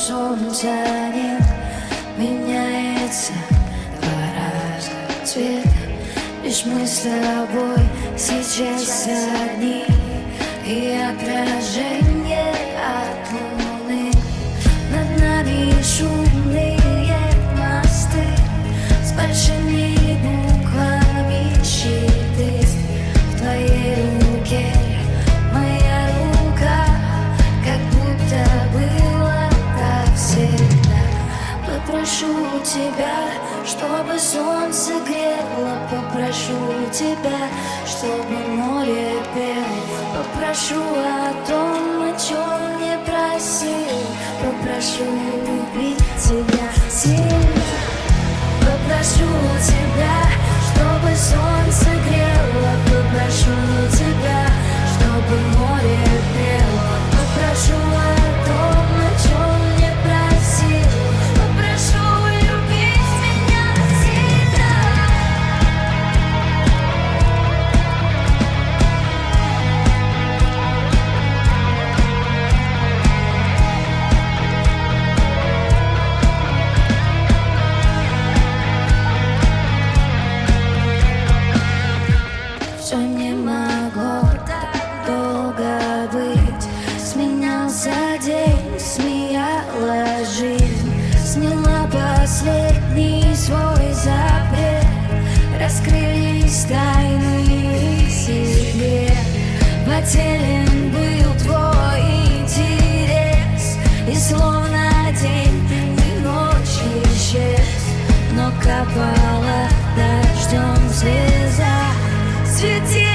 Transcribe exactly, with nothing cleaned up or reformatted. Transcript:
солнца нет, меняется два раза цвет. Лишь мы с тобой сейчас одни, и отражение от луны. Над нами шумные мосты с большими буквами щиты. В твоей руке моя рука, как будто было так всегда. Попрошу тебя, чтобы солнце грело, попрошу тебя, чтобы море пело, попрошу о том, о чем не просил, попрошу любить тебя сильно. Попрошу тебя, чтобы солнце грело, попрошу тебя, чтобы море пело, попрошу о том, о чем не просил, попрошу любить меня сильно. Все не могло так долго быть. Сменялся день, смеялась жизнь, сняла последний свой запрет. Раскрылись тайны секрет. Потерян был твой интерес, и словно день и ночь исчез. Но капала дождем слеза, свети.